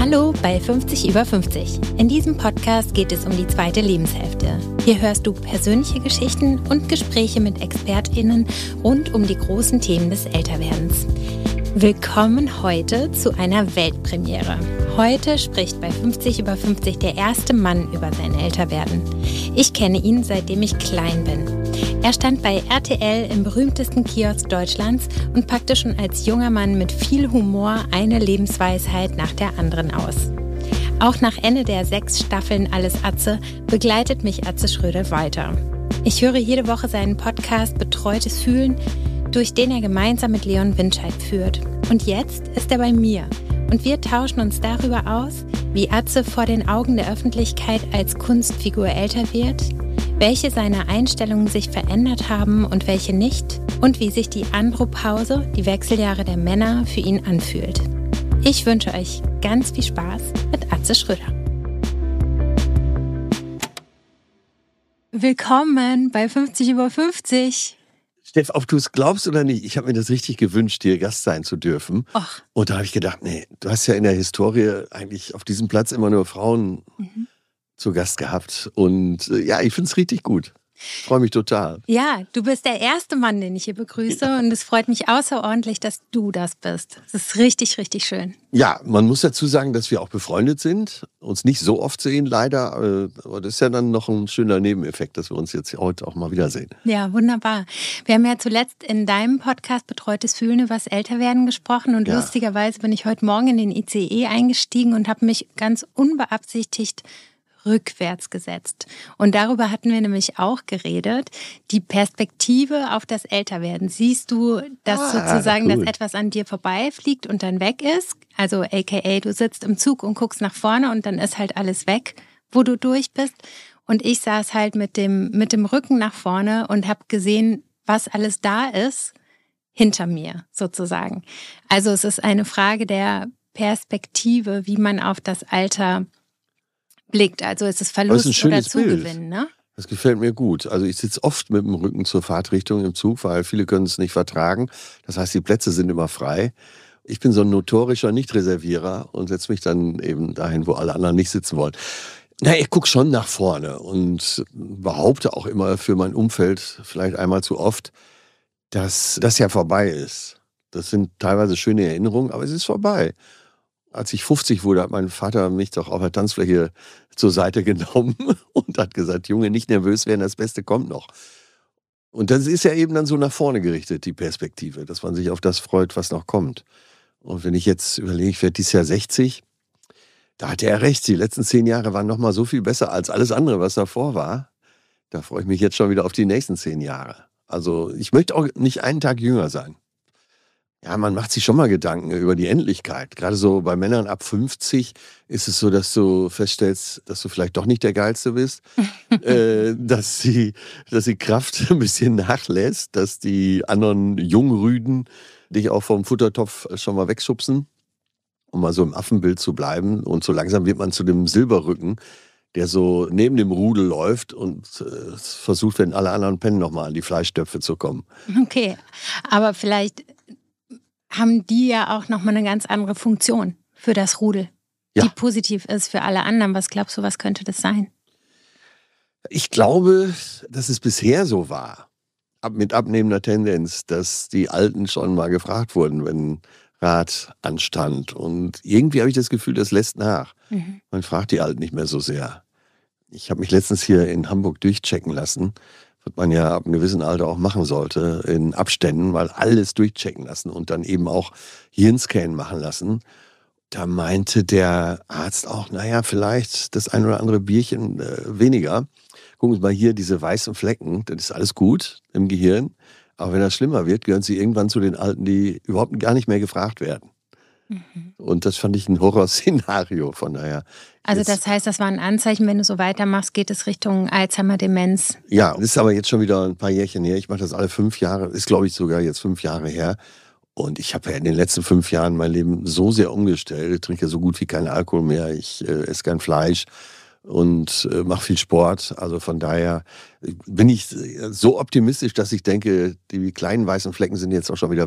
Hallo bei 50 über 50. In diesem Podcast geht es um die zweite Lebenshälfte. Hier hörst du persönliche Geschichten und Gespräche mit ExpertInnen rund um die großen Themen des Älterwerdens. Willkommen heute zu einer Weltpremiere. Heute spricht bei 50 über 50 der erste Mann über sein Älterwerden. Ich kenne ihn, seitdem ich klein bin. Er stand bei RTL im berühmtesten Kiosk Deutschlands und packte schon als junger Mann mit viel Humor eine Lebensweisheit nach der anderen aus. Auch nach Ende der 6 Staffeln Alles Atze begleitet mich Atze Schröder weiter. Ich höre jede Woche seinen Podcast Betreutes Fühlen, durch den er gemeinsam mit Leon Winscheid führt. Und jetzt ist er bei mir und wir tauschen uns darüber aus, wie Atze vor den Augen der Öffentlichkeit als Kunstfigur älter wird, welche seine Einstellungen sich verändert haben und welche nicht und wie sich die Andropause, die Wechseljahre der Männer, für ihn anfühlt. Ich wünsche euch ganz viel Spaß mit Atze Schröder. Willkommen bei 50 über 50. Steff, ob du es glaubst oder nicht, ich habe mir das richtig gewünscht, hier Gast sein zu dürfen. Och. Und da habe ich gedacht, nee, du hast ja in der Historie eigentlich auf diesem Platz immer nur Frauen zu Gast gehabt. Und ja, ich finde es richtig gut. Ich freue mich total. Ja, du bist der erste Mann, den ich hier begrüße und es freut mich außerordentlich, dass du das bist. Es ist richtig, richtig schön. Ja, man muss dazu sagen, dass wir auch befreundet sind, uns nicht so oft sehen, leider, aber das ist ja dann noch ein schöner Nebeneffekt, dass wir uns jetzt heute auch mal wiedersehen. Ja, wunderbar. Wir haben ja zuletzt in deinem Podcast Betreutes Fühlen über das Älterwerden gesprochen und lustigerweise bin ich heute Morgen in den ICE eingestiegen und habe mich ganz unbeabsichtigt rückwärts gesetzt. Und darüber hatten wir nämlich auch geredet, die Perspektive auf das Älterwerden. Siehst du, dass sozusagen cool, dass etwas an dir vorbeifliegt und dann weg ist? Also aka, du sitzt im Zug und guckst nach vorne und dann ist halt alles weg, wo du durch bist. Und ich saß halt mit dem Rücken nach vorne und habe gesehen, was alles da ist, hinter mir sozusagen. Also es ist eine Frage der Perspektive, wie man auf das Alter blickt. Also ist es Verlust oder Zugewinn, ne? Das gefällt mir gut. Also ich sitze oft mit dem Rücken zur Fahrtrichtung im Zug, weil viele können es nicht vertragen. Das heißt, die Plätze sind immer frei. Ich bin so ein notorischer Nichtreservierer und setze mich dann eben dahin, wo alle anderen nicht sitzen wollen. Na, ich gucke schon nach vorne und behaupte auch immer für mein Umfeld, vielleicht einmal zu oft, dass das ja vorbei ist. Das sind teilweise schöne Erinnerungen, aber es ist vorbei. Als ich 50 wurde, hat mein Vater mich doch auf der Tanzfläche zur Seite genommen und hat gesagt, Junge, nicht nervös werden, das Beste kommt noch. Und das ist ja eben dann so nach vorne gerichtet, die Perspektive, dass man sich auf das freut, was noch kommt. Und wenn ich jetzt überlege, ich werde dieses Jahr 60, da hatte er recht, die letzten 10 Jahre waren noch mal so viel besser als alles andere, was davor war. Da freue ich mich jetzt schon wieder auf die nächsten 10 Jahre. Also ich möchte auch nicht einen Tag jünger sein. Ja, man macht sich schon mal Gedanken über die Endlichkeit. Gerade so bei Männern ab 50 ist es so, dass du feststellst, dass du vielleicht doch nicht der Geilste bist, dass die Kraft ein bisschen nachlässt, dass die anderen Jungrüden dich auch vom Futtertopf schon mal wegschubsen, um mal so im Affenbild zu bleiben. Und so langsam wird man zu dem Silberrücken, der so neben dem Rudel läuft und versucht, wenn alle anderen pennen, nochmal an die Fleischtöpfe zu kommen. Okay, aber vielleicht haben die ja auch nochmal eine ganz andere Funktion für das Rudel, die positiv ist für alle anderen. Was glaubst du, was könnte das sein? Ich glaube, dass es bisher so war, mit abnehmender Tendenz, dass die Alten schon mal gefragt wurden, wenn Rat anstand. Und irgendwie habe ich das Gefühl, das lässt nach. Man fragt die Alten nicht mehr so sehr. Ich habe mich letztens hier in Hamburg durchchecken lassen, was man ja ab einem gewissen Alter auch machen sollte, in Abständen, mal alles durchchecken lassen und dann eben auch Hirnscan machen lassen. Da meinte der Arzt auch, naja, vielleicht das ein oder andere Bierchen weniger. Gucken Sie mal hier, diese weißen Flecken, das ist alles gut im Gehirn. Aber wenn das schlimmer wird, gehören Sie irgendwann zu den Alten, die überhaupt gar nicht mehr gefragt werden. Und das fand ich ein Horrorszenario, von daher. Also das heißt, das war ein Anzeichen, wenn du so weitermachst, geht es Richtung Alzheimer-Demenz. Ja, das ist aber jetzt schon wieder ein paar Jährchen her. Ich mache das alle 5 Jahre, ist glaube ich sogar jetzt 5 Jahre her. Und ich habe ja in den letzten 5 Jahren mein Leben so sehr umgestellt. Ich trinke ja so gut wie keinen Alkohol mehr, ich esse kein Fleisch und mache viel Sport. Also von daher bin ich so optimistisch, dass ich denke, die kleinen weißen Flecken sind jetzt auch schon wieder weg.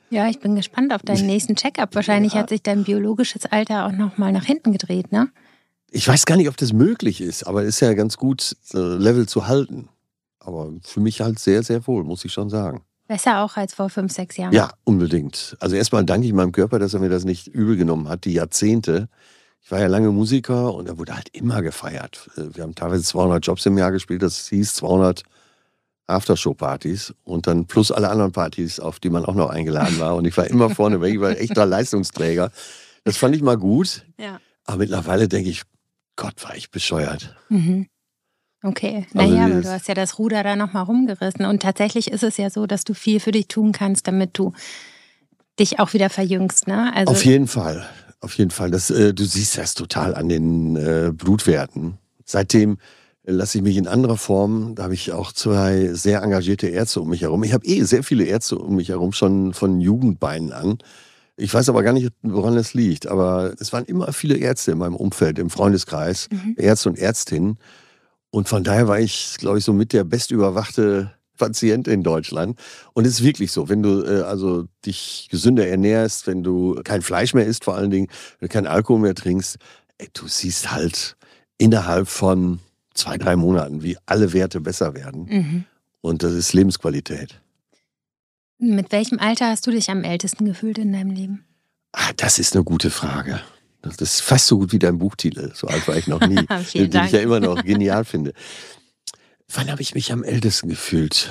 Ja, ich bin gespannt auf deinen nächsten Check-up. Wahrscheinlich hat sich dein biologisches Alter auch nochmal nach hinten gedreht, ne? Ich weiß gar nicht, ob das möglich ist, aber es ist ja ganz gut, Level zu halten. Aber für mich halt sehr, sehr wohl, muss ich schon sagen. Besser auch als vor 5, 6 Jahren. Ja, unbedingt. Also erstmal danke ich meinem Körper, dass er mir das nicht übel genommen hat, die Jahrzehnte. Ich war ja lange Musiker und da wurde halt immer gefeiert. Wir haben teilweise 200 Jobs im Jahr gespielt, das hieß 200 Aftershow-Partys und dann plus alle anderen Partys, auf die man auch noch eingeladen war. Und ich war immer vorne weg, ich war echter Leistungsträger. Das fand ich mal gut. Ja. Aber mittlerweile denke ich, Gott, war ich bescheuert. Mhm. Okay, Also naja, aber du hast ja das Ruder da nochmal rumgerissen. Und tatsächlich ist es ja so, dass du viel für dich tun kannst, damit du dich auch wieder verjüngst, ne? Also auf jeden Fall. Auf jeden Fall. Du siehst das total an den Blutwerten. Seitdem lasse ich mich in anderer Form, da habe ich auch 2 sehr engagierte Ärzte um mich herum. Ich habe sehr viele Ärzte um mich herum, schon von Jugendbeinen an. Ich weiß aber gar nicht, woran das liegt. Aber es waren immer viele Ärzte in meinem Umfeld, im Freundeskreis, Ärzte und Ärztinnen. Und von daher war ich, glaube ich, so mit der bestüberwachte Patient in Deutschland. Und es ist wirklich so, wenn du also dich gesünder ernährst, wenn du kein Fleisch mehr isst vor allen Dingen, wenn du keinen Alkohol mehr trinkst, du siehst halt innerhalb von 2, 3 Monaten, wie alle Werte besser werden. Und das ist Lebensqualität. Mit welchem Alter hast du dich am ältesten gefühlt in deinem Leben? Das ist eine gute Frage. Das ist fast so gut wie dein Buchtitel. So alt war ich noch nie. Vielen Den Dank. ich ja immer noch genial finde. Wann habe ich mich am ältesten gefühlt?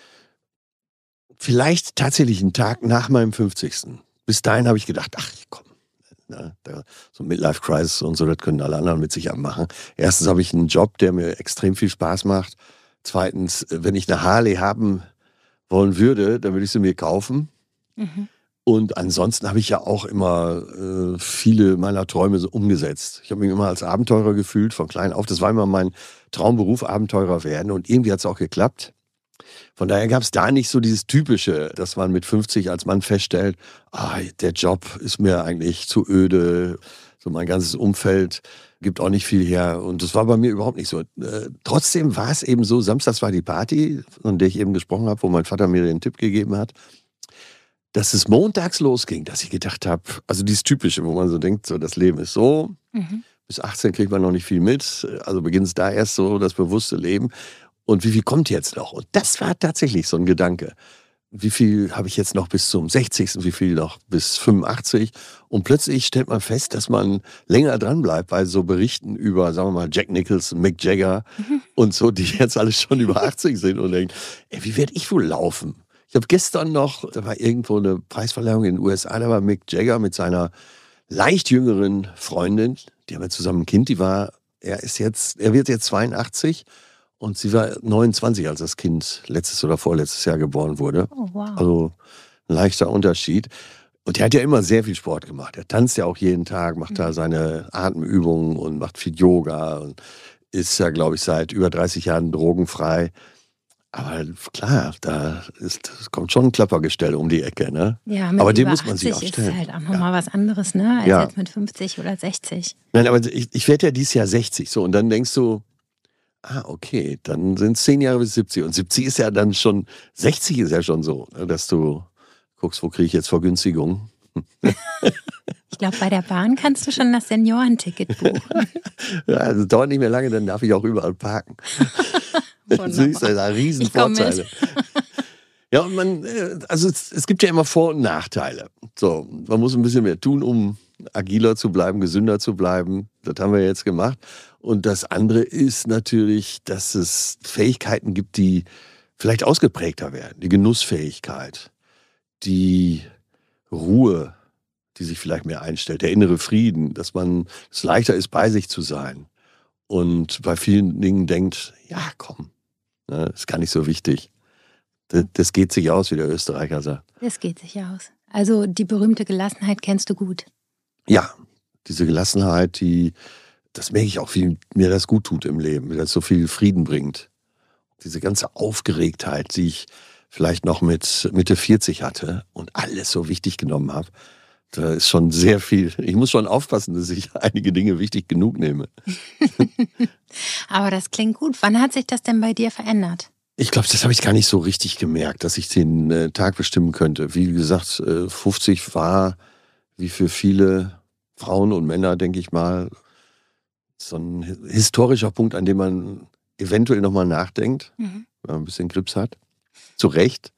Vielleicht tatsächlich einen Tag nach meinem 50. Bis dahin habe ich gedacht, ach komm, so Midlife-Crisis und so, das können alle anderen mit sich abmachen. Erstens habe ich einen Job, der mir extrem viel Spaß macht. Zweitens, wenn ich eine Harley haben wollen würde, dann würde ich sie mir kaufen. Und ansonsten habe ich ja auch immer viele meiner Träume so umgesetzt. Ich habe mich immer als Abenteurer gefühlt, von klein auf. Das war immer mein Traumberuf, Abenteurer werden. Und irgendwie hat es auch geklappt. Von daher gab es da nicht so dieses Typische, dass man mit 50 als Mann feststellt, der Job ist mir eigentlich zu öde. So mein ganzes Umfeld gibt auch nicht viel her. Und das war bei mir überhaupt nicht so. Trotzdem war es eben so, samstags war die Party, von der ich eben gesprochen habe, wo mein Vater mir den Tipp gegeben hat, dass es montags losging, dass ich gedacht habe, also dieses Typische, wo man so denkt, so das Leben ist so, bis 18 kriegt man noch nicht viel mit, also beginnt es da erst so das bewusste Leben. Und wie viel kommt jetzt noch? Und das war tatsächlich so ein Gedanke. Wie viel habe ich jetzt noch bis zum 60., wie viel noch bis 85? Und plötzlich stellt man fest, dass man länger dran bleibt bei so Berichten über, sagen wir mal, Jack Nicholson, Mick Jagger und so, die jetzt alle schon über 80 sind und denken, wie werde ich wohl laufen? Ich habe gestern noch, da war irgendwo eine Preisverleihung in den USA, da war Mick Jagger mit seiner leicht jüngeren Freundin, die haben ja zusammen ein Kind, er wird jetzt 82 und sie war 29, als das Kind letztes oder vorletztes Jahr geboren wurde. Oh, wow. Also ein leichter Unterschied. Und er hat ja immer sehr viel Sport gemacht. Er tanzt ja auch jeden Tag, macht da seine Atemübungen und macht viel Yoga und ist ja, glaube ich, seit über 30 Jahren drogenfrei. Aber klar, es kommt schon ein Klappergestell um die Ecke, ne? Ja, mit aber dem über muss man sich 80 auch stellen. ist halt auch nochmal was anderes, ne? Als jetzt mit 50 oder 60. Nein, aber ich werde ja dieses Jahr 60, so, und dann denkst du, okay, dann sind es 10 Jahre bis 70. Und 70 ist ja dann schon, 60 ist ja schon so, ne, dass du guckst, wo kriege ich jetzt Vergünstigung? Ich glaube, bei der Bahn kannst du schon das Seniorenticket buchen. Ja, also dauert nicht mehr lange, dann darf ich auch überall parken. Das ist ja ein Riesenvorteil. Ja, und es gibt ja immer Vor- und Nachteile. So, man muss ein bisschen mehr tun, um agiler zu bleiben, gesünder zu bleiben. Das haben wir jetzt gemacht. Und das andere ist natürlich, dass es Fähigkeiten gibt, die vielleicht ausgeprägter werden. Die Genussfähigkeit, die Ruhe, die sich vielleicht mehr einstellt, der innere Frieden, dass es leichter ist, bei sich zu sein. Und bei vielen Dingen denkt, ja komm, ne, ist gar nicht so wichtig. Das geht sich aus, wie der Österreicher sagt. Das geht sich aus. Also die berühmte Gelassenheit kennst du gut. Ja, diese Gelassenheit, das merke ich auch, wie mir das gut tut im Leben, wie das so viel Frieden bringt. Diese ganze Aufgeregtheit, die ich vielleicht noch mit Mitte 40 hatte und alles so wichtig genommen habe, da ist schon sehr viel. Ich muss schon aufpassen, dass ich einige Dinge wichtig genug nehme. Aber das klingt gut. Wann hat sich das denn bei dir verändert? Ich glaube, das habe ich gar nicht so richtig gemerkt, dass ich den Tag bestimmen könnte. Wie gesagt, 50 war, wie für viele Frauen und Männer, denke ich mal, so ein historischer Punkt, an dem man eventuell nochmal nachdenkt, Mhm. wenn man ein bisschen Grips hat. Zu Recht.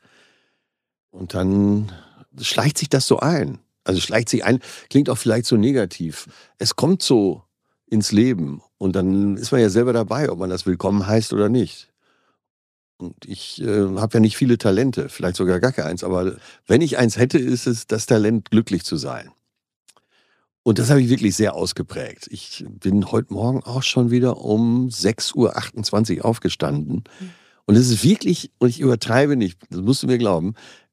Und dann schleicht sich das so ein. Also schleicht sich ein, klingt auch vielleicht so negativ. Es kommt so ins Leben und dann ist man ja selber dabei, ob man das willkommen heißt oder nicht. Und ich habe ja nicht viele Talente, vielleicht sogar gar keins, aber wenn ich eins hätte, ist es das Talent, glücklich zu sein. Und das habe ich wirklich sehr ausgeprägt. Ich bin heute Morgen auch schon wieder um 6:28 Uhr aufgestanden. Mhm. Und es ist wirklich, und ich übertreibe nicht, das musst du mir glauben,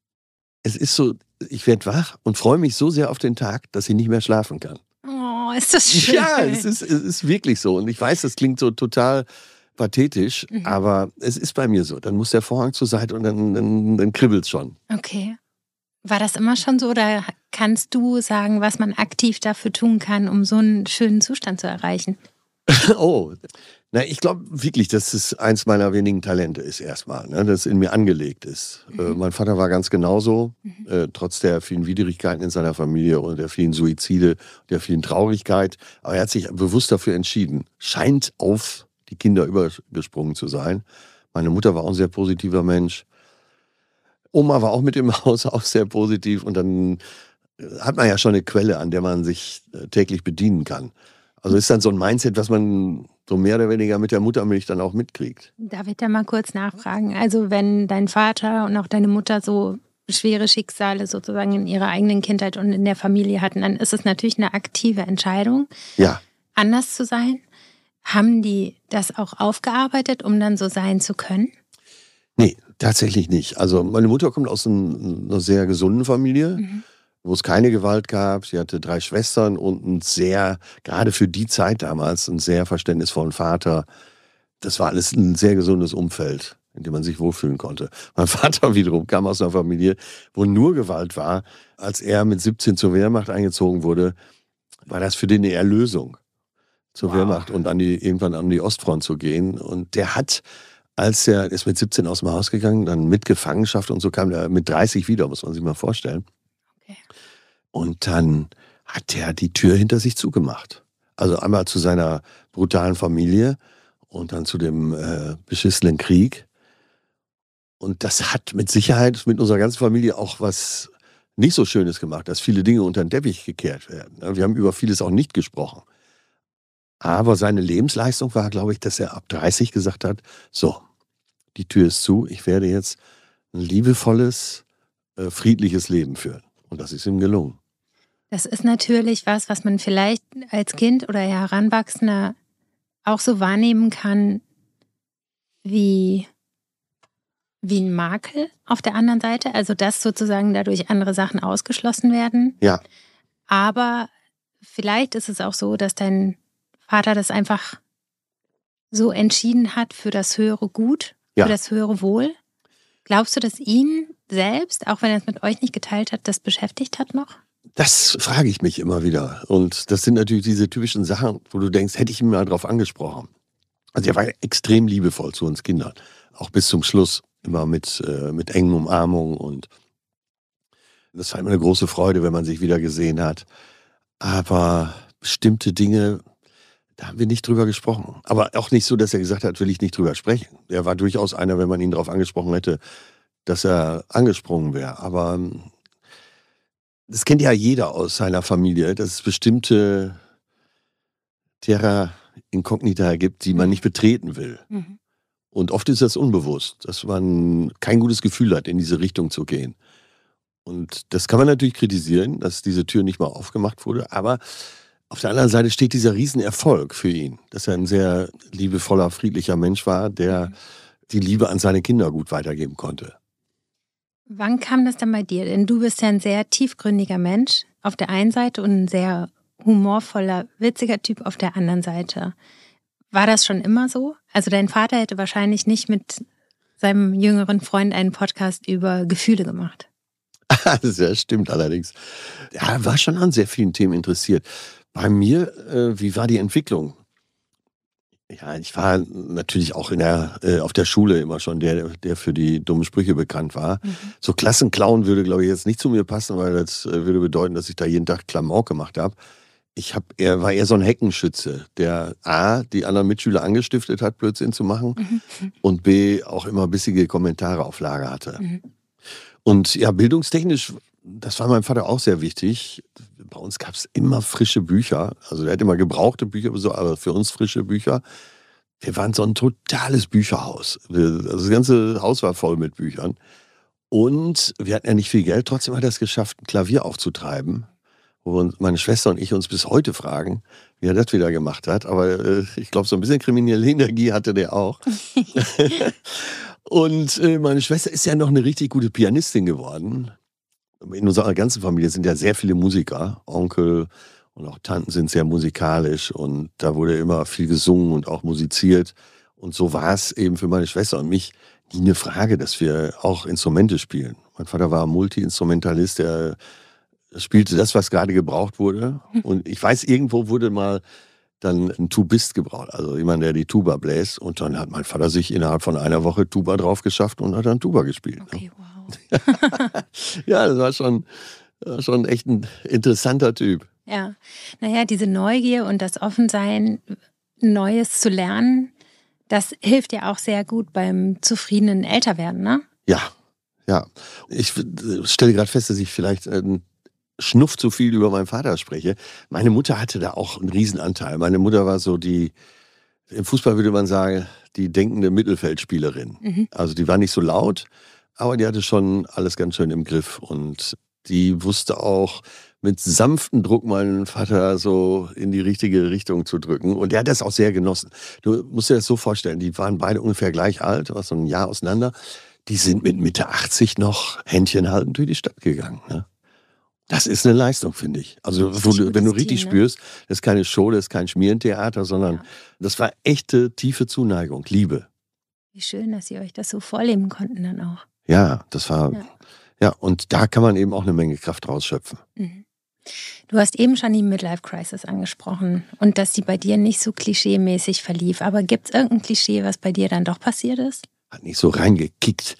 es ist so, ich werde wach und freue mich so sehr auf den Tag, dass ich nicht mehr schlafen kann. Oh, ist das schön. Ja, es ist wirklich so. Und ich weiß, das klingt so total pathetisch, Mhm. aber es ist bei mir so. Dann muss der Vorhang zur Seite und dann kribbelt es schon. Okay. War das immer schon so oder kannst du sagen, was man aktiv dafür tun kann, um so einen schönen Zustand zu erreichen? Oh, na, ich glaube wirklich, dass es eins meiner wenigen Talente ist erstmal, ne, das in mir angelegt ist. Mein Vater war ganz genauso, trotz der vielen Widrigkeiten in seiner Familie und der vielen Suizide, der vielen Traurigkeit. Aber er hat sich bewusst dafür entschieden. Scheint auf die Kinder übergesprungen zu sein. Meine Mutter war auch ein sehr positiver Mensch. Oma war auch mit im Haus auch sehr positiv. Und dann hat man ja schon eine Quelle, an der man sich täglich bedienen kann. Also ist dann so ein Mindset, was man so mehr oder weniger mit der Muttermilch dann auch mitkriegt. Darf ich da mal kurz nachfragen? Also wenn dein Vater und auch deine Mutter so schwere Schicksale sozusagen in ihrer eigenen Kindheit und in der Familie hatten, dann ist es natürlich eine aktive Entscheidung, Ja, anders zu sein. Haben die das auch aufgearbeitet, um dann so sein zu können? nee, tatsächlich nicht. Also meine Mutter kommt aus einer sehr gesunden Familie, wo es keine Gewalt gab. Sie hatte 3 Schwestern und einen sehr, gerade für die Zeit damals, einen sehr verständnisvollen Vater. Das war alles ein sehr gesundes Umfeld, in dem man sich wohlfühlen konnte. Mein Vater wiederum kam aus einer Familie, wo nur Gewalt war. Als er mit 17 zur Wehrmacht eingezogen wurde, war das für den eine Erlösung, zur Wehrmacht und irgendwann an die Ostfront zu gehen. Und der hat, als er ist mit 17 aus dem Haus gegangen, dann mit Gefangenschaft und so kam er mit 30 wieder, muss man sich mal vorstellen. Okay. Und dann hat er die Tür hinter sich zugemacht. Also einmal zu seiner brutalen Familie und dann zu dem beschissenen Krieg. Und das hat mit Sicherheit mit unserer ganzen Familie auch was nicht so Schönes gemacht, dass viele Dinge unter den Teppich gekehrt werden. Wir haben über vieles auch nicht gesprochen. Aber seine Lebensleistung war, glaube ich, dass er ab 30 gesagt hat, so, die Tür ist zu, ich werde jetzt ein liebevolles, friedliches Leben führen. Und das ist ihm gelungen. Das ist natürlich was man vielleicht als Kind oder Heranwachsender auch so wahrnehmen kann wie ein Makel auf der anderen Seite. Also dass sozusagen dadurch andere Sachen ausgeschlossen werden. Ja, Aber vielleicht ist es auch so, dass dein Vater das einfach so entschieden hat für das höhere Gut, Ja. für das höhere Wohl. Glaubst du, dass ihn selbst, auch wenn er es mit euch nicht geteilt hat, das beschäftigt hat noch? das frage ich mich immer wieder. Und das sind natürlich diese typischen Sachen, wo du denkst, hätte ich ihn mal drauf angesprochen. Also er war extrem liebevoll zu uns Kindern. Auch bis zum Schluss. Immer mit engen Umarmungen. Und das war immer eine große Freude, wenn man sich wieder gesehen hat. Aber bestimmte Dinge, da haben wir nicht drüber gesprochen. Aber auch nicht so, dass er gesagt hat, will ich nicht drüber sprechen. Er war durchaus einer, wenn man ihn darauf angesprochen hätte, dass er angesprungen wäre. Aber das kennt ja jeder aus seiner Familie, dass es bestimmte Terra Incognita gibt, die man nicht betreten will. Mhm. Und oft ist das unbewusst, dass man kein gutes Gefühl hat, in diese Richtung zu gehen. Und das kann man natürlich kritisieren, dass diese Tür nicht mal aufgemacht wurde. Aber auf der anderen Seite steht dieser Riesenerfolg für ihn, dass er ein sehr liebevoller, friedlicher Mensch war, der die Liebe an seine Kinder gut weitergeben konnte. Wann kam das dann bei dir? Denn du bist ja ein sehr tiefgründiger Mensch auf der einen Seite und ein sehr humorvoller, witziger Typ auf der anderen Seite. War das schon immer so? Also dein Vater hätte wahrscheinlich nicht mit seinem jüngeren Freund einen Podcast über Gefühle gemacht. Das stimmt allerdings. Er war schon an sehr vielen Themen interessiert. Bei mir, wie war die Entwicklung? Ja, ich war natürlich auch auf der Schule immer schon der für die dummen Sprüche bekannt war. So Klassenclown würde, glaube ich, jetzt nicht zu mir passen, weil das würde bedeuten, dass ich da jeden Tag Klamauk gemacht habe. War eher so ein Heckenschütze, der A, die anderen Mitschüler angestiftet hat, Blödsinn zu machen und B, auch immer bissige Kommentare auf Lager hatte. Und ja, bildungstechnisch, das war meinem Vater auch sehr wichtig. Bei uns gab es immer frische Bücher. Also der hat immer gebrauchte Bücher, aber für uns frische Bücher. Wir waren so ein totales Bücherhaus. Also das ganze Haus war voll mit Büchern. Und wir hatten ja nicht viel Geld, trotzdem hat er es geschafft, ein Klavier aufzutreiben. Wo meine Schwester und ich uns bis heute fragen, wie er das wieder gemacht hat. Aber ich glaube, so ein bisschen kriminelle Energie hatte der auch. Und meine Schwester ist ja noch eine richtig gute Pianistin geworden. In unserer ganzen Familie sind ja sehr viele Musiker. Onkel und auch Tanten sind sehr musikalisch. Und da wurde immer viel gesungen und auch musiziert. Und so war es eben für meine Schwester und mich nie eine Frage, dass wir auch Instrumente spielen. Mein Vater war Multi-Instrumentalist, der spielte das, was gerade gebraucht wurde. Und ich weiß, irgendwo wurde mal dann ein Tubist gebraucht, also jemand, der die Tuba bläst. Und dann hat mein Vater sich innerhalb von einer Woche Tuba drauf geschafft und hat dann Tuba gespielt. Okay, wow. Ja, das war schon echt ein interessanter Typ. Ja, naja, diese Neugier und das Offensein, Neues zu lernen, das hilft ja auch sehr gut beim zufriedenen Älterwerden, ne? Ja. Ich stelle gerade fest, dass ich vielleicht Schnuff zu viel über meinen Vater spreche. Meine Mutter hatte da auch einen Riesenanteil. Meine Mutter war so im Fußball würde man sagen, die denkende Mittelfeldspielerin. Also die war nicht so laut, aber die hatte schon alles ganz schön im Griff. Und die wusste auch mit sanftem Druck meinen Vater so in die richtige Richtung zu drücken. Und der hat das auch sehr genossen. Du musst dir das so vorstellen, die waren beide ungefähr gleich alt, war so ein Jahr auseinander. Die sind mit Mitte 80 noch Händchen haltend durch die Stadt gegangen. Ne? Das ist eine Leistung, finde ich. Also wenn du richtig spürst, das ist keine Show, das ist kein Schmierentheater, sondern das war echte, tiefe Zuneigung, Liebe. Wie schön, dass Sie euch das so vorleben konnten dann auch. Ja, das war, und da kann man eben auch eine Menge Kraft rausschöpfen. Du hast eben schon die Midlife-Crisis angesprochen und dass die bei dir nicht so klischeemäßig verlief. Aber gibt es irgendein Klischee, was bei dir dann doch passiert ist? Hat nicht so reingekickt.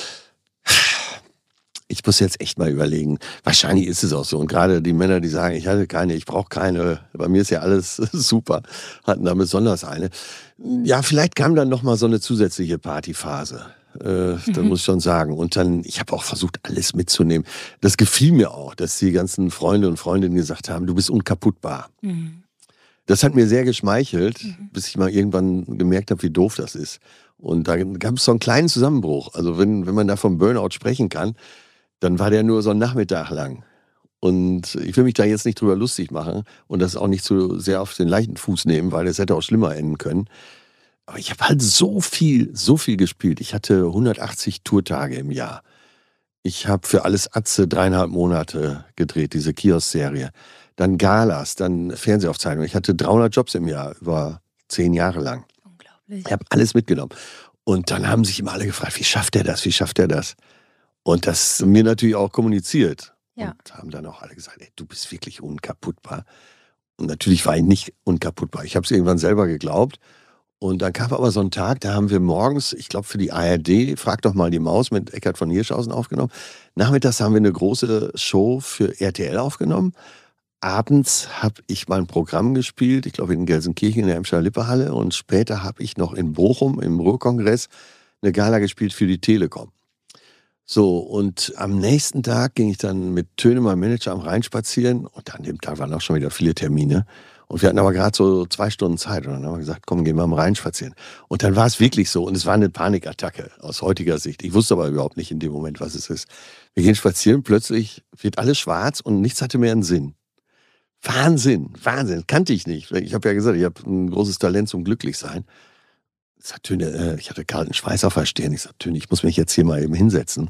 Ich muss jetzt echt mal überlegen. Wahrscheinlich ist es auch so. Und gerade die Männer, die sagen, ich hatte keine, ich brauche keine, bei mir ist ja alles super, hatten da besonders eine. Ja, vielleicht kam dann noch mal so eine zusätzliche Partyphase. Das muss ich schon sagen. Und dann, ich habe auch versucht, alles mitzunehmen. Das gefiel mir auch, dass die ganzen Freunde und Freundinnen gesagt haben, du bist unkaputtbar. Das hat mir sehr geschmeichelt, bis ich mal irgendwann gemerkt habe, wie doof das ist. Und da gab es so einen kleinen Zusammenbruch. Also wenn man da vom Burnout sprechen kann, dann war der nur so einen Nachmittag lang. Und ich will mich da jetzt nicht drüber lustig machen und das auch nicht zu sehr auf den leichten Fuß nehmen, weil es hätte auch schlimmer enden können. Aber ich habe halt so viel gespielt. Ich hatte 180 Tourtage im Jahr. Ich habe für Alles Atze 3,5 Monate gedreht, diese Kiosk-Serie. Dann Galas, dann Fernsehaufzeichnungen. Ich hatte 300 Jobs im Jahr, über 10 Jahre lang. Unglaublich. Ich habe alles mitgenommen. Und dann haben sich immer alle gefragt, wie schafft er das? Und das mir natürlich auch kommuniziert. Ja. Und haben dann auch alle gesagt, ey, du bist wirklich unkaputtbar. Und natürlich war ich nicht unkaputtbar. Ich habe es irgendwann selber geglaubt. Und dann kam aber so ein Tag, da haben wir morgens, ich glaube für die ARD, Frag doch mal die Maus mit Eckhard von Hirschhausen aufgenommen. Nachmittags haben wir eine große Show für RTL aufgenommen. Abends habe ich mein Programm gespielt, ich glaube in Gelsenkirchen in der Emscher Lippehalle. Und später habe ich noch in Bochum im Ruhrkongress eine Gala gespielt für die Telekom. So, und am nächsten Tag ging ich dann mit Töne, meinem Manager, am Rhein spazieren. Und an dem Tag waren auch schon wieder viele Termine. Und wir hatten aber gerade so 2 Stunden Zeit. Und dann haben wir gesagt, komm, gehen wir am Rhein spazieren. Und dann war es wirklich so. Und es war eine Panikattacke aus heutiger Sicht. Ich wusste aber überhaupt nicht in dem Moment, was es ist. Wir gehen spazieren, plötzlich wird alles schwarz und nichts hatte mehr einen Sinn. Wahnsinn. Kannte ich nicht. Ich habe ja gesagt, ich habe ein großes Talent zum Glücklichsein. Ich hatte kalten Schweiß auf der Stirn. Ich sagte, Töne, ich muss mich jetzt hier mal eben hinsetzen.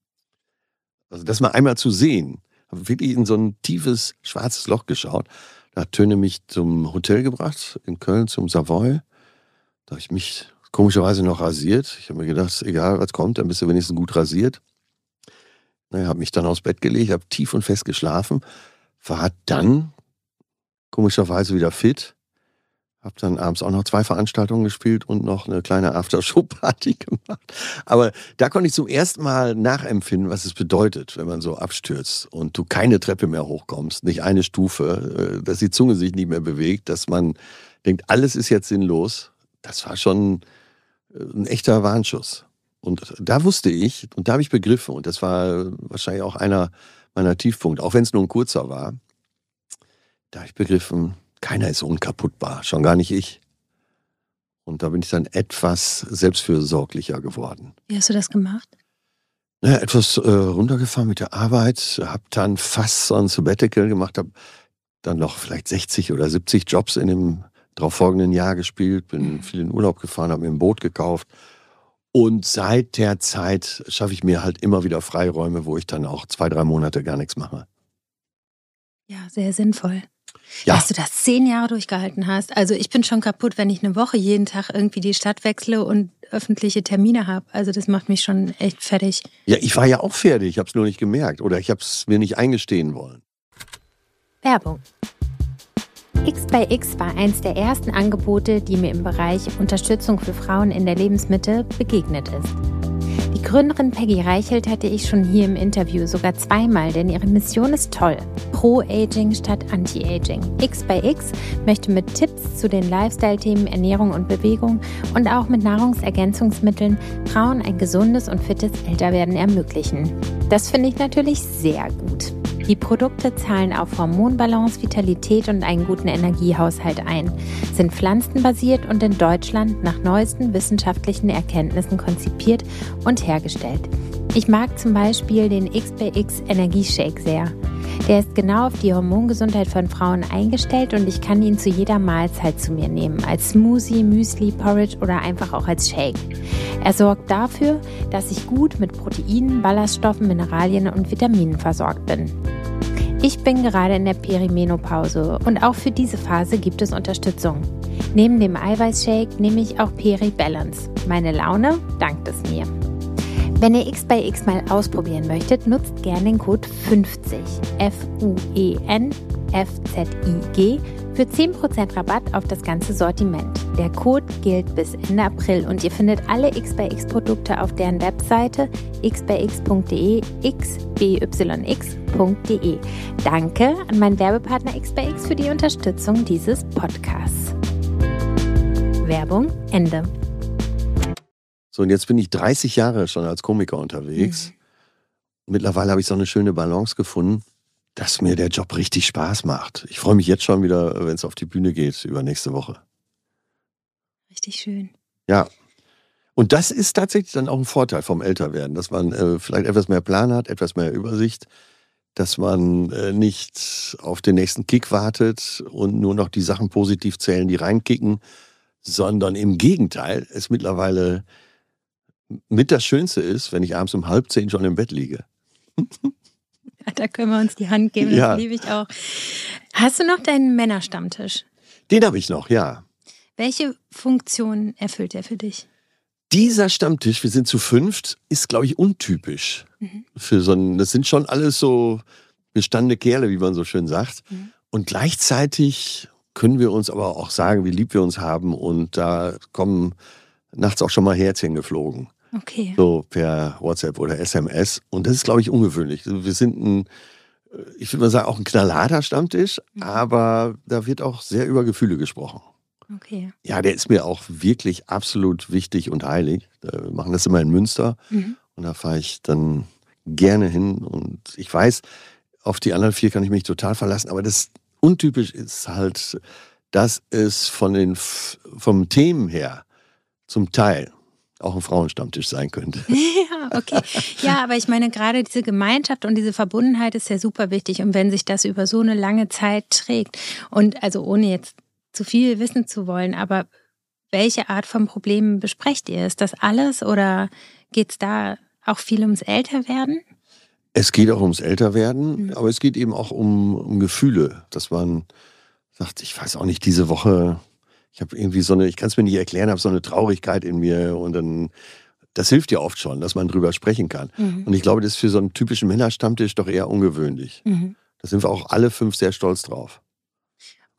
Also das mal einmal zu sehen. Ich habe wirklich in so ein tiefes, schwarzes Loch geschaut. Da hat Töne mich zum Hotel gebracht, in Köln, zum Savoy. Da habe ich mich komischerweise noch rasiert. Ich habe mir gedacht, egal was kommt, dann bist du wenigstens gut rasiert. Naja, habe mich dann aufs Bett gelegt, habe tief und fest geschlafen. War dann komischerweise wieder fit. Habe dann abends auch noch 2 Veranstaltungen gespielt und noch eine kleine Aftershow-Party gemacht. Aber da konnte ich zum ersten Mal nachempfinden, was es bedeutet, wenn man so abstürzt und du keine Treppe mehr hochkommst, nicht eine Stufe, dass die Zunge sich nicht mehr bewegt, dass man denkt, alles ist jetzt sinnlos. Das war schon ein echter Warnschuss. Und da wusste ich, und da habe ich begriffen, und das war wahrscheinlich auch einer meiner Tiefpunkte, auch wenn es nur ein kurzer war, da habe ich begriffen, keiner ist unkaputtbar, schon gar nicht ich. Und da bin ich dann etwas selbstfürsorglicher geworden. Wie hast du das gemacht? Naja, etwas runtergefahren mit der Arbeit, habe dann fast so ein Sabbatical gemacht, habe dann noch vielleicht 60 oder 70 Jobs in dem darauffolgenden Jahr gespielt, bin viel in Urlaub gefahren, habe mir ein Boot gekauft. Und seit der Zeit schaffe ich mir halt immer wieder Freiräume, wo ich dann auch 2, 3 Monate gar nichts mache. Ja, sehr sinnvoll. Ja. Dass du das 10 Jahre durchgehalten hast. Also ich bin schon kaputt, wenn ich eine Woche jeden Tag irgendwie die Stadt wechsle und öffentliche Termine habe. Also das macht mich schon echt fertig. Ja, ich war ja auch fertig, ich habe es nur nicht gemerkt oder ich habe es mir nicht eingestehen wollen. Werbung. X by X war eins der ersten Angebote, die mir im Bereich Unterstützung für Frauen in der Lebensmitte begegnet ist. Die Gründerin Peggy Reichelt hatte ich schon hier im Interview, sogar 2-mal, denn ihre Mission ist toll. Pro-Aging statt Anti-Aging. X by X möchte mit Tipps zu den Lifestyle-Themen Ernährung und Bewegung und auch mit Nahrungsergänzungsmitteln Frauen ein gesundes und fittes Älterwerden ermöglichen. Das finde ich natürlich sehr gut. Die Produkte zahlen auf Hormonbalance, Vitalität und einen guten Energiehaushalt ein, sind pflanzenbasiert und in Deutschland nach neuesten wissenschaftlichen Erkenntnissen konzipiert und hergestellt. Ich mag zum Beispiel den X by X Energieshake sehr. Der ist genau auf die Hormongesundheit von Frauen eingestellt und ich kann ihn zu jeder Mahlzeit zu mir nehmen, als Smoothie, Müsli, Porridge oder einfach auch als Shake. Er sorgt dafür, dass ich gut mit Proteinen, Ballaststoffen, Mineralien und Vitaminen versorgt bin. Ich bin gerade in der Perimenopause und auch für diese Phase gibt es Unterstützung. Neben dem Eiweißshake nehme ich auch Peri Balance. Meine Laune dankt es mir. Wenn ihr X by X mal ausprobieren möchtet, nutzt gerne den Code 50 FUENFZIG für 10% Rabatt auf das ganze Sortiment. Der Code gilt bis Ende April und ihr findet alle X by X Produkte auf deren Webseite xbyx.de, xbyx.de. Danke an meinen Werbepartner X by X für die Unterstützung dieses Podcasts. Werbung Ende. So, und jetzt bin ich 30 Jahre schon als Komiker unterwegs. Mittlerweile habe ich so eine schöne Balance gefunden, dass mir der Job richtig Spaß macht. Ich freue mich jetzt schon wieder, wenn es auf die Bühne geht, übernächste Woche. Richtig schön. Ja. Und das ist tatsächlich dann auch ein Vorteil vom Älterwerden, dass man vielleicht etwas mehr Plan hat, etwas mehr Übersicht, dass man nicht auf den nächsten Kick wartet und nur noch die Sachen positiv zählen, die reinkicken, sondern im Gegenteil, es mittlerweile mit das Schönste ist, wenn ich abends um 9:30 schon im Bett liege. Ja, da können wir uns die Hand geben, das liebe ich auch. Hast du noch deinen Männerstammtisch? Den habe ich noch, ja. Welche Funktion erfüllt er für dich? Dieser Stammtisch, wir sind zu 5, ist, glaube ich, untypisch. Für so einen, das sind schon alles so bestandene Kerle, wie man so schön sagt. Und gleichzeitig können wir uns aber auch sagen, wie lieb wir uns haben. Und da kommen nachts auch schon mal Herzchen geflogen. Okay. So per WhatsApp oder SMS. Und das ist, glaube ich, ungewöhnlich. Wir sind ich würde mal sagen, auch ein knallharter Stammtisch, aber da wird auch sehr über Gefühle gesprochen. Okay. Ja, der ist mir auch wirklich absolut wichtig und heilig. Wir machen das immer in Münster und da fahre ich dann gerne hin. Und ich weiß, auf die anderen 4 kann ich mich total verlassen, aber das untypisch ist halt, dass es vom Themen her zum Teil auch ein Frauenstammtisch sein könnte. Ja, okay. Ja, aber ich meine, gerade diese Gemeinschaft und diese Verbundenheit ist ja super wichtig. Und wenn sich das über so eine lange Zeit trägt und also ohne jetzt zu viel wissen zu wollen, aber welche Art von Problemen besprecht ihr? Ist das alles oder geht es da auch viel ums Älterwerden? Es geht auch ums Älterwerden, aber es geht eben auch um Gefühle, dass man sagt, ich weiß auch nicht, diese Woche, ich habe irgendwie ich kann es mir nicht erklären, habe so eine Traurigkeit in mir und dann, das hilft ja oft schon, dass man drüber sprechen kann. Und ich glaube, das ist für so einen typischen Männerstammtisch doch eher ungewöhnlich. Da sind wir auch alle 5 sehr stolz drauf.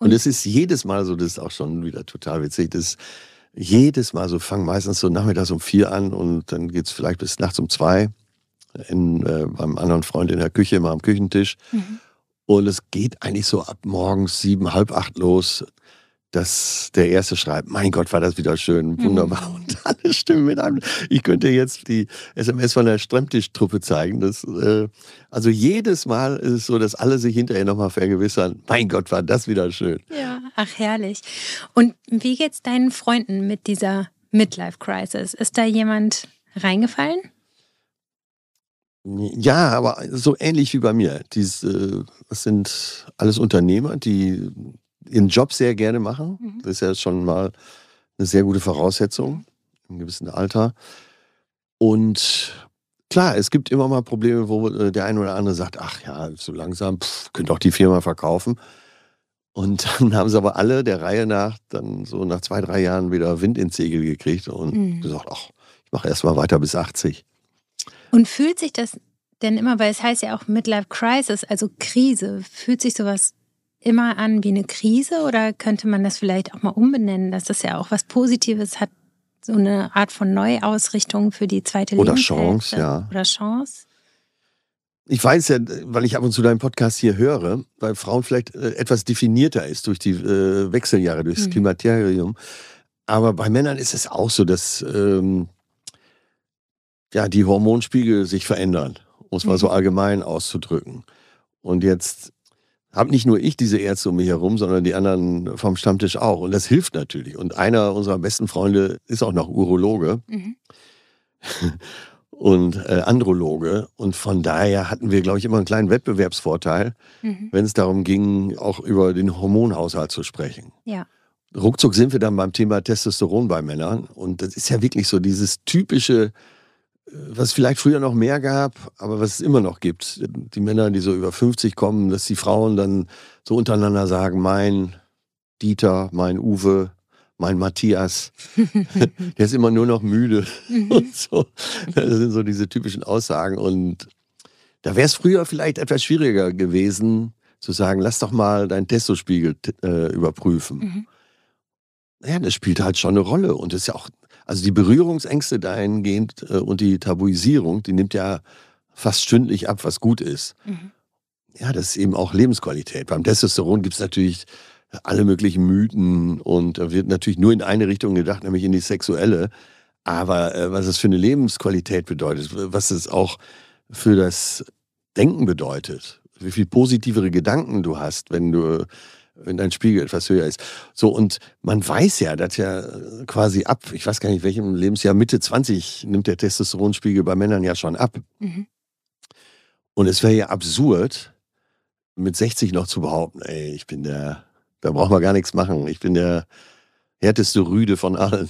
Und es ist jedes Mal so, das ist auch schon wieder total witzig, das ist jedes Mal so, fangen meistens so nachmittags um 4 an und dann geht es vielleicht bis nachts um 2 beim anderen Freund in der Küche, immer am Küchentisch. Und es geht eigentlich so ab morgens 7, halb 8 los, dass der Erste schreibt, mein Gott, war das wieder schön, wunderbar. Und alle stimmen mit einem. Ich könnte jetzt die SMS von der Stammtischtruppe zeigen. Also jedes Mal ist es so, dass alle sich hinterher nochmal vergewissern, mein Gott, war das wieder schön. Ja, ach herrlich. Und wie geht's deinen Freunden mit dieser Midlife-Crisis? Ist da jemand reingefallen? Ja, aber so ähnlich wie bei mir. Das sind alles Unternehmer, die ihren Job sehr gerne machen. Das ist ja schon mal eine sehr gute Voraussetzung im gewissen Alter. Und klar, es gibt immer mal Probleme, wo der eine oder andere sagt, ach ja, so langsam, könnte auch die Firma verkaufen. Und dann haben sie aber alle der Reihe nach dann so nach 2, 3 Jahren wieder Wind ins Segel gekriegt und gesagt, ach, ich mache erst mal weiter bis 80. Und fühlt sich das denn immer, weil es heißt ja auch Midlife Crisis, also Krise, fühlt sich sowas immer an wie eine Krise oder könnte man das vielleicht auch mal umbenennen, dass das ja auch was Positives hat, so eine Art von Neuausrichtung für die zweite Lebenshälfte? Oder Chance, ja. Oder Chance? Ich weiß ja, weil ich ab und zu deinen Podcast hier höre, weil Frauen vielleicht etwas definierter ist durch die Wechseljahre, durch das Klimakterium. Aber bei Männern ist es auch so, dass die Hormonspiegel sich verändern, um es mal so allgemein auszudrücken. Und jetzt habe nicht nur ich diese Ärzte um mich herum, sondern die anderen vom Stammtisch auch. Und das hilft natürlich. Und einer unserer besten Freunde ist auch noch Urologe und Androloge. Und von daher hatten wir, glaube ich, immer einen kleinen Wettbewerbsvorteil, wenn es darum ging, auch über den Hormonhaushalt zu sprechen. Ja. Ruckzuck sind wir dann beim Thema Testosteron bei Männern. Und das ist ja wirklich so dieses typische, was es vielleicht früher noch mehr gab, aber was es immer noch gibt. Die Männer, die so über 50 kommen, dass die Frauen dann so untereinander sagen, mein Dieter, mein Uwe, mein Matthias, der ist immer nur noch müde. Und so. Das sind so diese typischen Aussagen. Und da wäre es früher vielleicht etwas schwieriger gewesen, zu sagen, lass doch mal deinen Testospiegel überprüfen. Ja, das spielt halt schon eine Rolle. Und das ist ja auch, also die Berührungsängste dahingehend und die Tabuisierung, die nimmt ja fast stündlich ab, was gut ist. Ja, das ist eben auch Lebensqualität. Beim Testosteron gibt es natürlich alle möglichen Mythen und da wird natürlich nur in eine Richtung gedacht, nämlich in die sexuelle. Aber was es für eine Lebensqualität bedeutet, was es auch für das Denken bedeutet, wie viel positivere Gedanken du hast, wenn dein Spiegel etwas höher ist. So, und man weiß ja, dass ja quasi ab, ich weiß gar nicht, welchem Lebensjahr, Mitte 20 nimmt der Testosteronspiegel bei Männern ja schon ab. Und es wäre ja absurd, mit 60 noch zu behaupten, ey, da braucht man gar nichts machen. Ich bin der härteste Rüde von allen.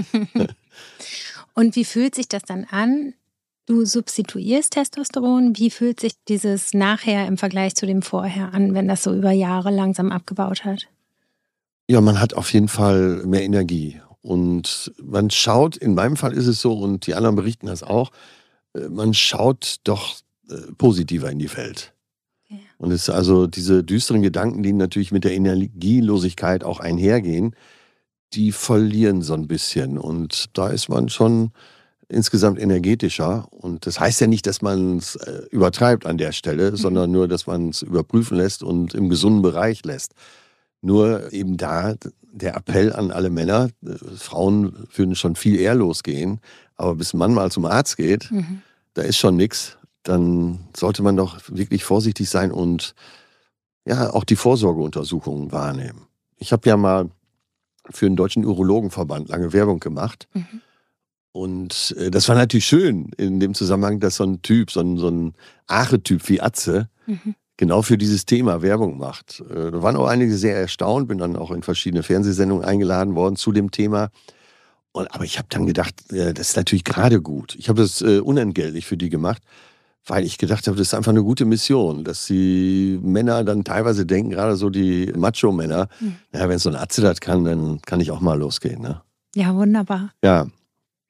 Und wie fühlt sich das dann an? Du substituierst Testosteron. Wie fühlt sich dieses nachher im Vergleich zu dem vorher an, wenn das so über Jahre langsam abgebaut hat? Ja, man hat auf jeden Fall mehr Energie. Und man schaut, in meinem Fall ist es so, und die anderen berichten das auch, man schaut doch positiver in die Welt. Okay. Und es ist also diese düsteren Gedanken, die natürlich mit der Energielosigkeit auch einhergehen, die verlieren so ein bisschen. Und da ist man schon insgesamt energetischer. Und das heißt ja nicht, dass man es übertreibt an der Stelle, sondern nur, dass man es überprüfen lässt und im gesunden Bereich lässt. Nur eben da der Appell an alle Männer, Frauen würden schon viel eher losgehen, aber bis ein Mann mal zum Arzt geht, da ist schon nichts, dann sollte man doch wirklich vorsichtig sein und ja auch die Vorsorgeuntersuchungen wahrnehmen. Ich habe ja mal für den Deutschen Urologenverband lange Werbung gemacht. Und das war natürlich schön in dem Zusammenhang, dass so ein Typ, so ein Archetyp wie Atze, genau für dieses Thema Werbung macht. Da waren auch einige sehr erstaunt, bin dann auch in verschiedene Fernsehsendungen eingeladen worden zu dem Thema. Aber ich habe dann gedacht, das ist natürlich gerade gut. Ich habe das unentgeltlich für die gemacht, weil ich gedacht habe, das ist einfach eine gute Mission, dass die Männer dann teilweise denken, gerade so die Macho-Männer, naja, wenn so ein Atze das kann, dann kann ich auch mal losgehen. Ne? Ja, wunderbar. Ja.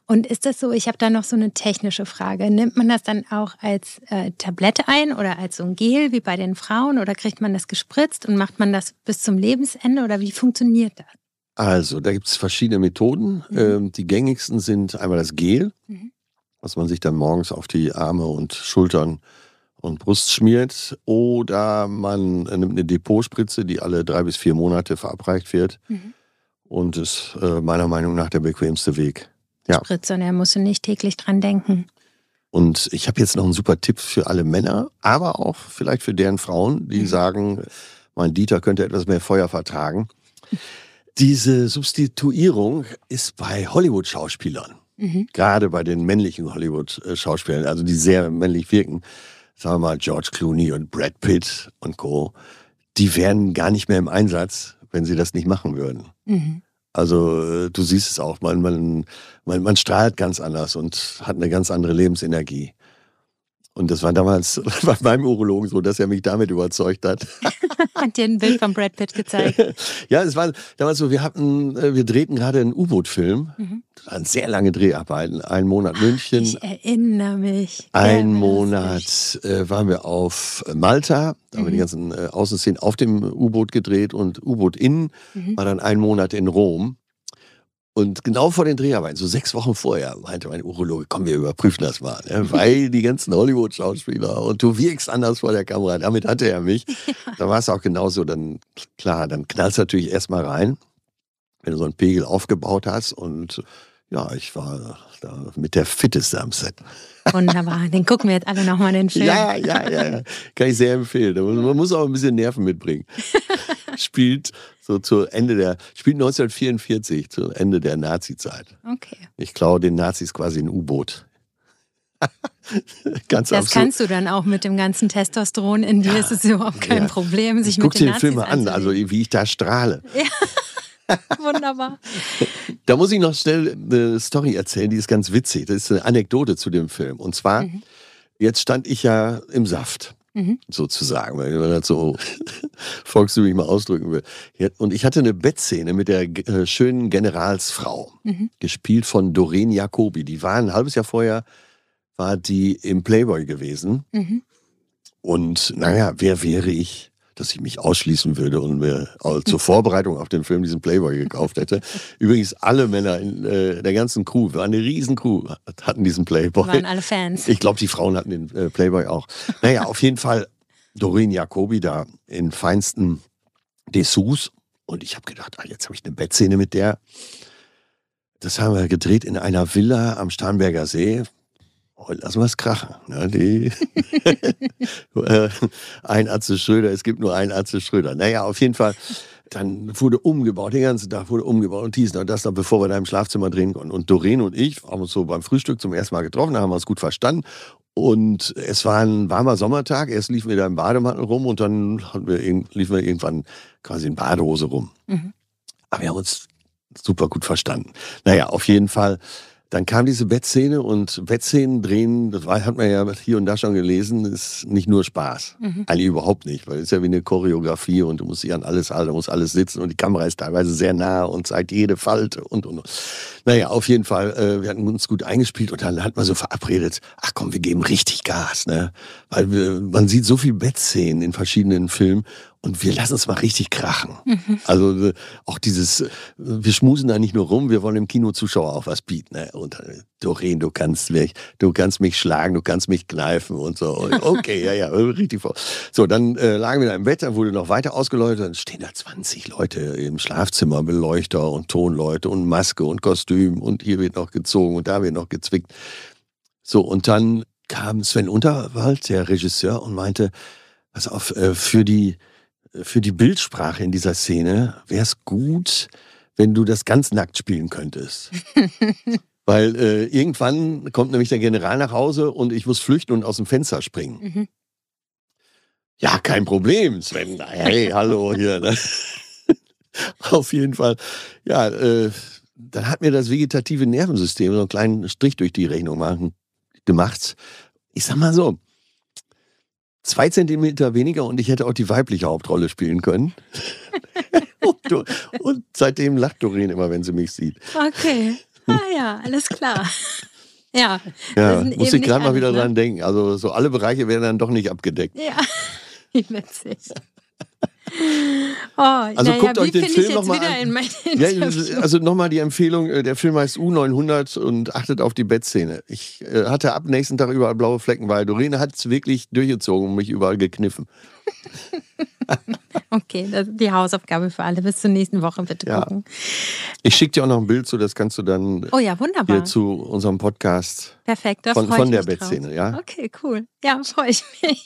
Und ist das so, ich habe da noch so eine technische Frage, nimmt man das dann auch als Tablette ein oder als so ein Gel wie bei den Frauen oder kriegt man das gespritzt und macht man das bis zum Lebensende oder wie funktioniert das? Also, da gibt es verschiedene Methoden. Die gängigsten sind einmal das Gel, was man sich dann morgens auf die Arme und Schultern und Brust schmiert. Oder man nimmt eine Depotspritze, die alle 3 bis 4 Monate verabreicht wird. Und ist meiner Meinung nach der bequemste Weg. Ja. Spritze, und er musste nicht täglich dran denken. Und ich habe jetzt noch einen super Tipp für alle Männer, aber auch vielleicht für deren Frauen, die sagen, mein Dieter könnte etwas mehr Feuer vertragen. Diese Substituierung ist bei Hollywood-Schauspielern, gerade bei den männlichen Hollywood-Schauspielern, also die sehr männlich wirken, sagen wir mal George Clooney und Brad Pitt und Co., die wären gar nicht mehr im Einsatz, wenn sie das nicht machen würden. Also du siehst es auch, man strahlt ganz anders und hat eine ganz andere Lebensenergie. Und das war damals bei meinem Urologen so, dass er mich damit überzeugt hat. Hat dir ein Bild von Brad Pitt gezeigt? Ja, es war damals so, wir drehten gerade einen U-Boot-Film. Das waren sehr lange Dreharbeiten. 1 Monat München. Ich erinnere mich. Ein Monat waren wir auf Malta. Da haben wir die ganzen Außenszenen auf dem U-Boot gedreht. Und U-Boot innen war dann 1 Monat in Rom. Und genau vor den Dreharbeiten, so 6 Wochen vorher, meinte mein Urologe, komm, wir überprüfen das mal. Ne? Weil die ganzen Hollywood-Schauspieler und du wirkst anders vor der Kamera. Damit hatte er mich. Da war es auch genauso. Dann knallst du natürlich erstmal rein, wenn du so einen Pegel aufgebaut hast. Und ja, ich war da mit der Fitteste am Set. Wunderbar, den gucken wir jetzt alle nochmal, den Film. Ja. Kann ich sehr empfehlen. Man muss auch ein bisschen Nerven mitbringen. Spielt 1944, zu Ende der Nazi-Zeit. Okay. Ich klaue den Nazis quasi ein U-Boot. Ganz das absurd. Kannst du dann auch mit dem ganzen Testosteron in dir, ist es überhaupt kein Problem, sich mit den Nazis guck dir den Film an, also wie ich da strahle. Ja. Wunderbar. Da muss ich noch schnell eine Story erzählen, die ist ganz witzig. Das ist eine Anekdote zu dem Film. Und zwar, jetzt stand ich ja im Saft, sozusagen, wenn man das so volkstümlich mal ausdrücken will. Und ich hatte eine Bettszene mit der schönen Generalsfrau, gespielt von Doreen Jacobi. Die war ein halbes Jahr vorher, war die im Playboy gewesen. Und naja, wer wäre ich, dass ich mich ausschließen würde und mir zur Vorbereitung auf den Film diesen Playboy gekauft hätte. Übrigens alle Männer in der ganzen Crew, war eine riesen Crew, hatten diesen Playboy. Waren alle Fans. Ich glaube, die Frauen hatten den Playboy auch. Naja, auf jeden Fall Doreen Jacobi da in feinsten Dessous. Und ich habe gedacht, jetzt habe ich eine Bettszene mit der. Das haben wir gedreht in einer Villa am Starnberger See. Lassen wir es krachen. Ne? Ein Atze Schröder, es gibt nur einen Atze Schröder. Naja, auf jeden Fall, dann wurde umgebaut, den ganzen Tag wurde umgebaut und dies und das, dann, bevor wir da im Schlafzimmer drehen konnten. Und Doreen und ich haben uns so beim Frühstück zum ersten Mal getroffen, da haben wir uns gut verstanden. Und es war ein warmer Sommertag, erst liefen wir da im Bademantel rum und dann liefen wir irgendwann quasi in Badehose rum. Aber wir haben uns super gut verstanden. Naja, auf jeden Fall. Dann kam diese Bettszene und Bettszenen drehen, das hat man ja hier und da schon gelesen, ist nicht nur Spaß. Eigentlich überhaupt nicht, weil es ist ja wie eine Choreografie und du musst dich an alles halten, du musst alles sitzen und die Kamera ist teilweise sehr nah und zeigt jede Falte und. Naja, auf jeden Fall, wir hatten uns gut eingespielt und dann hat man so verabredet, ach komm, wir geben richtig Gas, ne? Weil man sieht so viel Bettszenen in verschiedenen Filmen. Und wir lassen es mal richtig krachen. Also auch dieses, wir schmusen da nicht nur rum, wir wollen dem Kinozuschauer auch was bieten. Ne? Und Doreen, du kannst mich schlagen, du kannst mich kneifen und so. Okay, ja, richtig vor. So, dann lagen wir da im Bett, dann wurde noch weiter ausgeleuchtet, dann stehen da 20 Leute im Schlafzimmer, Beleuchter und Tonleute und Maske und Kostüm und hier wird noch gezogen und da wird noch gezwickt. So, und dann kam Sven Unterwald, der Regisseur, und meinte, pass auf, für die Bildsprache in dieser Szene wäre es gut, wenn du das ganz nackt spielen könntest. Weil irgendwann kommt nämlich der General nach Hause und ich muss flüchten und aus dem Fenster springen. Ja, kein Problem, Sven. Hey, hallo hier. Ne? Auf jeden Fall. Ja, dann hat mir das vegetative Nervensystem so einen kleinen Strich durch die Rechnung gemacht. Ich sag mal so, 2 Zentimeter weniger und ich hätte auch die weibliche Hauptrolle spielen können. und seitdem lacht Doreen immer, wenn sie mich sieht. Okay. ja, alles klar. Ja, Ja, muss ich gerade mal wieder dran denken. Also so alle Bereiche werden dann doch nicht abgedeckt. Ja, wie witzig. Oh, Also guckt euch den Film nochmal an. Ja, also nochmal die Empfehlung, der Film heißt U900 und achtet auf die Bettszene. Ich hatte ab nächsten Tag überall blaue Flecken, weil Doreen hat es wirklich durchgezogen und mich überall gekniffen. Okay, das ist die Hausaufgabe für alle. Bis zur nächsten Woche bitte gucken. Ich schicke dir auch noch ein Bild zu, das kannst du dann wunderbar. hier zu unserem Podcast Perfekt, da von der Bettszene. Ja? Okay, cool. Ja, freue ich mich.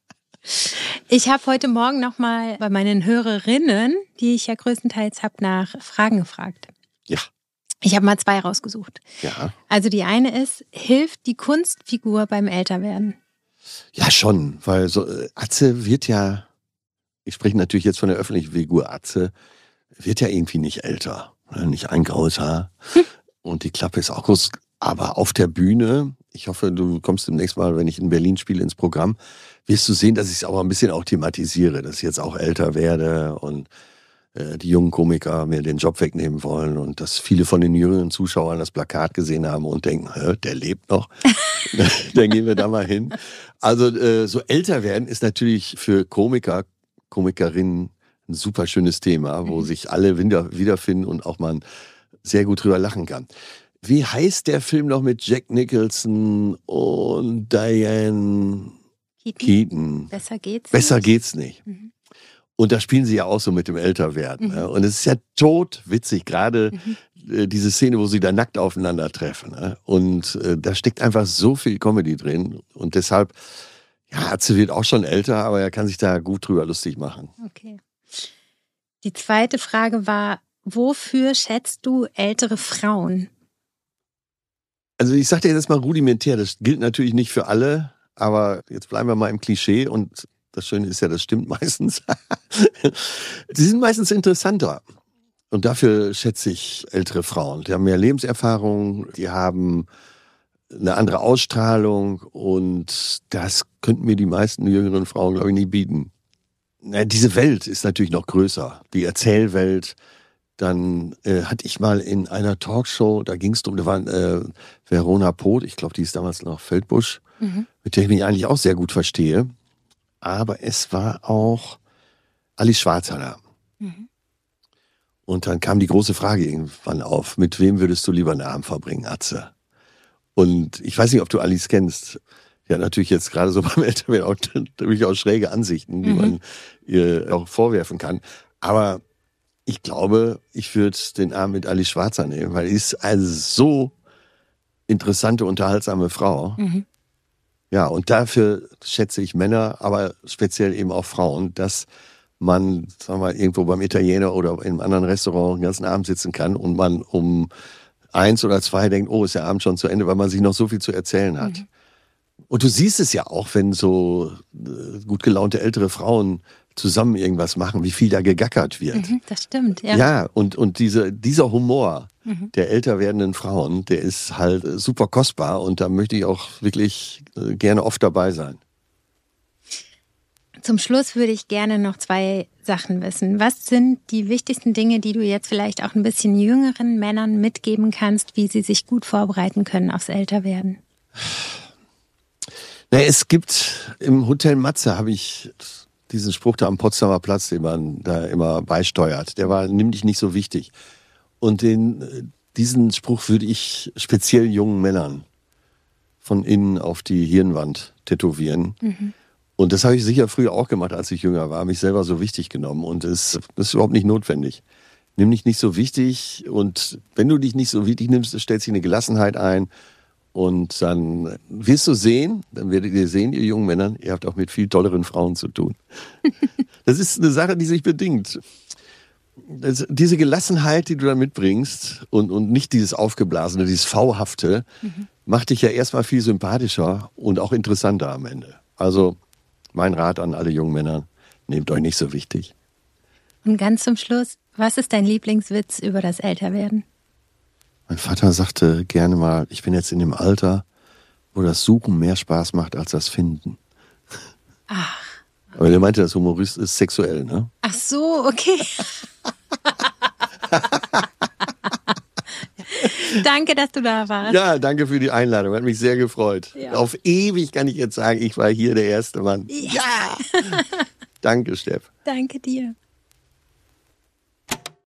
Ich habe heute Morgen nochmal bei meinen Hörerinnen, die ich ja größtenteils habe, nach Fragen gefragt. Ja. Ich habe mal 2 rausgesucht. Ja. Also die eine ist, hilft die Kunstfigur beim Älterwerden? Ja, schon, weil so Atze wird ja, ich spreche natürlich jetzt von der öffentlichen Figur, Atze wird ja irgendwie nicht älter. Nicht ein graues Haar und die Klappe ist auch groß. Aber auf der Bühne, ich hoffe, du kommst demnächst mal, wenn ich in Berlin spiele, ins Programm, wirst du sehen, dass ich es auch ein bisschen auch thematisiere, dass ich jetzt auch älter werde und die jungen Komiker mir den Job wegnehmen wollen und dass viele von den jüngeren Zuschauern das Plakat gesehen haben und denken, der lebt noch, dann gehen wir da mal hin. Also so älter werden ist natürlich für Komiker, Komikerinnen ein super schönes Thema, wo sich alle wiederfinden und auch man sehr gut drüber lachen kann. Wie heißt der Film noch mit Jack Nicholson und Diane Keaton? Besser geht's nicht. Und da spielen sie ja auch so mit dem Älterwerden. Ne? Und es ist ja totwitzig, gerade diese Szene, wo sie da nackt aufeinandertreffen. Ne? Und da steckt einfach so viel Comedy drin. Und deshalb, ja, Atze wird auch schon älter, aber er kann sich da gut drüber lustig machen. Okay. Die zweite Frage war, wofür schätzt du ältere Frauen? Also ich sag dir jetzt mal rudimentär, das gilt natürlich nicht für alle, aber jetzt bleiben wir mal im Klischee und das Schöne ist ja, das stimmt meistens. Sie sind meistens interessanter und dafür schätze ich ältere Frauen. Die haben mehr Lebenserfahrung, die haben eine andere Ausstrahlung und das könnten mir die meisten jüngeren Frauen, glaube ich, nie bieten. Diese Welt ist natürlich noch größer, die Erzählwelt. Dann hatte ich mal in einer Talkshow, da ging es darum, da war Verona Poth, ich glaube, die ist damals noch Feldbusch, mit der ich mich eigentlich auch sehr gut verstehe. Aber es war auch Alice Schwarzer da. Und dann kam die große Frage irgendwann auf, mit wem würdest du lieber einen Abend verbringen, Atze? Und ich weiß nicht, ob du Alice kennst. Ja, natürlich jetzt gerade so beim Älterwerden auch durchaus schräge Ansichten, die man ihr auch vorwerfen kann. Aber ich glaube, ich würde den Abend mit Alice Schwarzer nehmen, weil sie ist eine so interessante, unterhaltsame Frau. Ja, und dafür schätze ich Männer, aber speziell eben auch Frauen, dass man, sagen wir mal, irgendwo beim Italiener oder in einem anderen Restaurant den ganzen Abend sitzen kann und man um 1 oder 2 denkt, oh, ist der Abend schon zu Ende, weil man sich noch so viel zu erzählen hat. Und du siehst es ja auch, wenn so gut gelaunte ältere Frauen zusammen irgendwas machen, wie viel da gegackert wird. Das stimmt, ja. Ja, und dieser Humor der älter werdenden Frauen, der ist halt super kostbar und da möchte ich auch wirklich gerne oft dabei sein. Zum Schluss würde ich gerne noch 2 Sachen wissen. Was sind die wichtigsten Dinge, die du jetzt vielleicht auch ein bisschen jüngeren Männern mitgeben kannst, wie sie sich gut vorbereiten können aufs Älterwerden? Es gibt im Hotel Matze, habe ich diesen Spruch da am Potsdamer Platz, den man da immer beisteuert. Der war nämlich nicht so wichtig. Und diesen Spruch würde ich speziell jungen Männern von innen auf die Hirnwand tätowieren. Und das habe ich sicher früher auch gemacht, als ich jünger war, mich selber so wichtig genommen. Und das ist überhaupt nicht notwendig. Nimm dich nicht so wichtig und wenn du dich nicht so wichtig nimmst, stellt sich eine Gelassenheit ein. Und dann wirst du sehen, dann werdet ihr sehen, ihr jungen Männern, ihr habt auch mit viel tolleren Frauen zu tun. Das ist eine Sache, die sich bedingt. Diese Gelassenheit, die du dann mitbringst und nicht dieses Aufgeblasene, dieses V-hafte, macht dich ja erstmal viel sympathischer und auch interessanter am Ende. Also mein Rat an alle jungen Männer, nehmt euch nicht so wichtig. Und ganz zum Schluss, was ist dein Lieblingswitz über das Älterwerden? Mein Vater sagte gerne mal, ich bin jetzt in dem Alter, wo das Suchen mehr Spaß macht als das Finden. Ach. Aber der meinte, das Humorist ist sexuell, ne? Ach so, okay. Danke, dass du da warst. Ja, danke für die Einladung. Hat mich sehr gefreut. Ja. Auf ewig kann ich jetzt sagen, ich war hier der erste Mann. Ja. Danke, Steff. Danke dir.